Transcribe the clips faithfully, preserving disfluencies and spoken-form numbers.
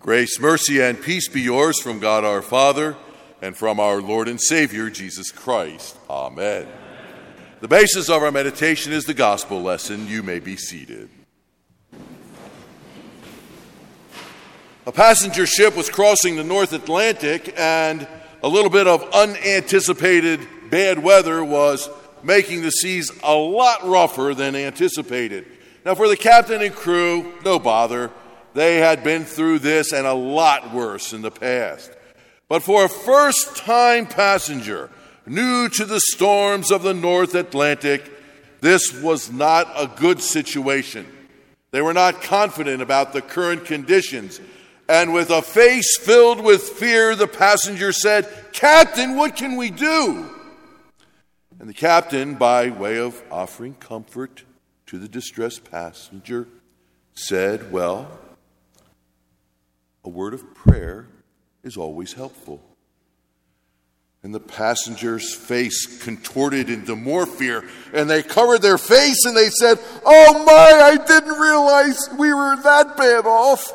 Grace, mercy, and peace be yours from God our Father and from our Lord and Savior, Jesus Christ. Amen. The basis of our meditation is the gospel lesson. You may be seated. A passenger ship was crossing the North Atlantic, and a little bit of unanticipated bad weather was making the seas a lot rougher than anticipated. Now, for the captain and crew, no bother. They had been through this and a lot worse in the past. But for a first-time passenger, new to the storms of the North Atlantic, this was not a good situation. They were not confident about the current conditions. And with a face filled with fear, the passenger said, "Captain, what can we do?" And the captain, by way of offering comfort to the distressed passenger, said, "Well, a word of prayer is always helpful." And the passenger's face contorted into more fear, and they covered their face and they said, "Oh my, I didn't realize we were that bad off."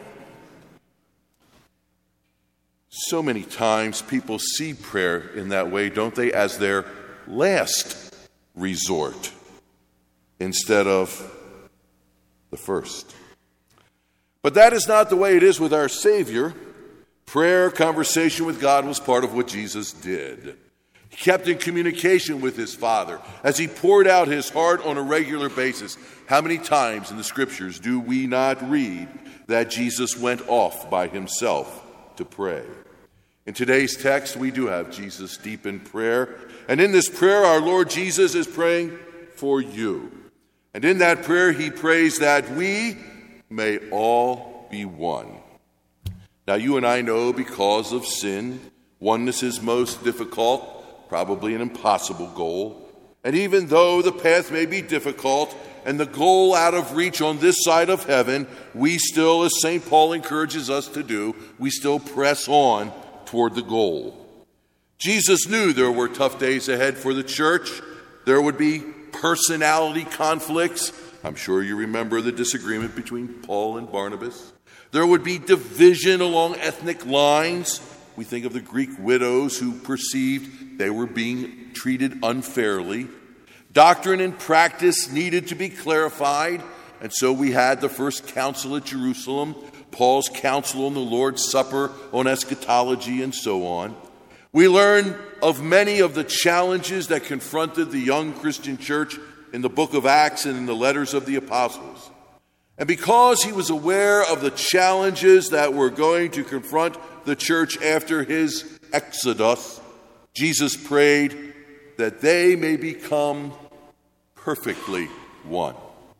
So many times people see prayer in that way, don't they, as their last resort instead of the first. But that is not the way it is with our Savior. Prayer, conversation with God was part of what Jesus did. He kept in communication with his Father as he poured out his heart on a regular basis. How many times in the Scriptures do we not read that Jesus went off by himself to pray? In today's text, we do have Jesus deep in prayer. And in this prayer, our Lord Jesus is praying for you. And in that prayer, he prays that we may all be one. Now, you and I know because of sin, oneness is most difficult, probably an impossible goal. And even though the path may be difficult and the goal out of reach on this side of heaven, we still, as Saint Paul encourages us to do, we still press on toward the goal. Jesus knew there were tough days ahead for the church. There would be personality conflicts. I'm sure you remember the disagreement between Paul and Barnabas. There would be division along ethnic lines. We think of the Greek widows who perceived they were being treated unfairly. Doctrine and practice needed to be clarified, and so we had the first council at Jerusalem, Paul's council on the Lord's Supper, on eschatology, and so on. We learn of many of the challenges that confronted the young Christian church in the book of Acts and in the letters of the apostles. And because he was aware of the challenges that were going to confront the church after his exodus, Jesus prayed that they may become perfectly one.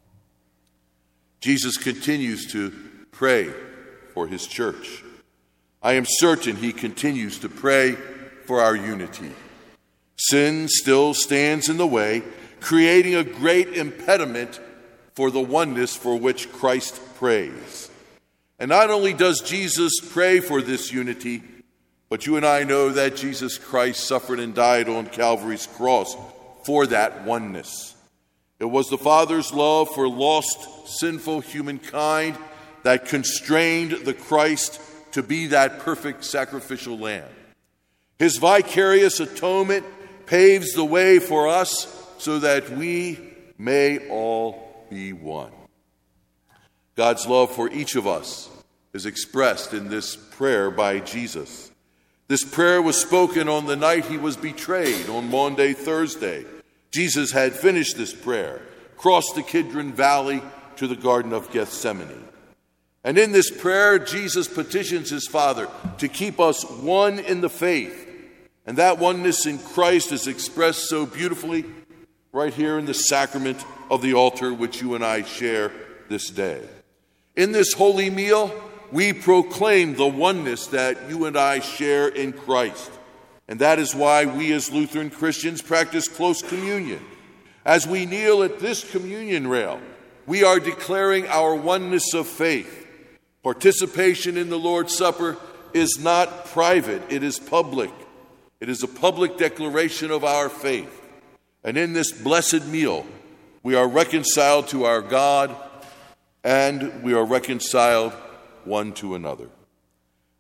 Jesus continues to pray for his church. I am certain he continues to pray for our unity. Sin still stands in the way, creating a great impediment for the oneness for which Christ prays. And not only does Jesus pray for this unity, but you and I know that Jesus Christ suffered and died on Calvary's cross for that oneness. It was the Father's love for lost, sinful humankind that constrained the Christ to be that perfect sacrificial lamb. His vicarious atonement paves the way for us so that we may all be one. God's love for each of us is expressed in this prayer by Jesus. This prayer was spoken on the night he was betrayed, on Maundy Thursday. Jesus had finished this prayer, crossed the Kidron Valley to the Garden of Gethsemane. And in this prayer, Jesus petitions his Father to keep us one in the faith. And that oneness in Christ is expressed so beautifully right here in the sacrament of the altar, which you and I share this day. In this holy meal, we proclaim the oneness that you and I share in Christ. And that is why we as Lutheran Christians practice close communion. As we kneel at this communion rail, we are declaring our oneness of faith. Participation in the Lord's Supper is not private, it is public. It is a public declaration of our faith. And in this blessed meal, we are reconciled to our God and we are reconciled one to another.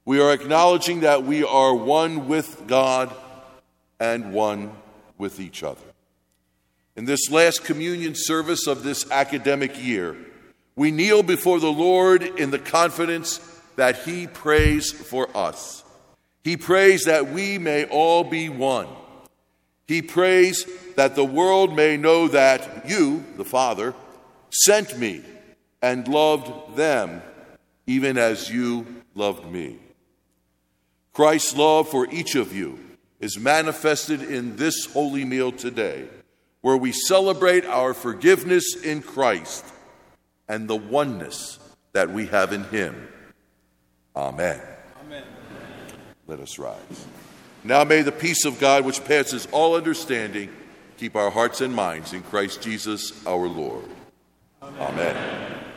We are acknowledging that we are one with God and one with each other. In this last communion service of this academic year, we kneel before the Lord in the confidence that he prays for us. He prays that we may all be one. He prays that the world may know that you, the Father, sent me and loved them even as you loved me. Christ's love for each of you is manifested in this holy meal today, where we celebrate our forgiveness in Christ and the oneness that we have in him. Amen. Amen. Let us rise. Now may the peace of God, which passes all understanding, keep our hearts and minds in Christ Jesus our Lord. Amen. Amen.